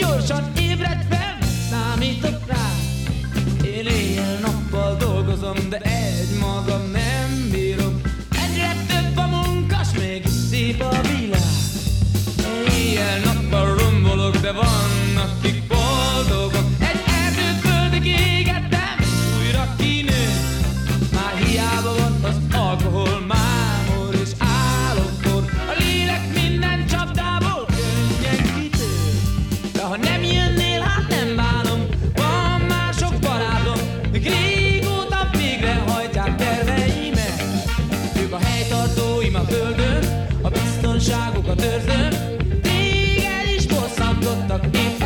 gyorsan ébred fel, számítok rá. Én éjjel-nappal dolgozom, de egymagam nem bírom. Egyre több a munka, s mégis szép a világ. Éjjel-nappal rombolok, de vannak, kik boldogok. Egy erdőt-földig égettem, és újra kinő. Már hiába van az alkohol, mámor és álomkor. A lélek minden csapdából könnyen kitör. De ha nem jönnél, hát nem bánom. Van már sok barátom, még régóta végrehajtják terveimet. Ők a helytartóim a földön, a biztonságuk a törzsön. Téged is bosszantottak épp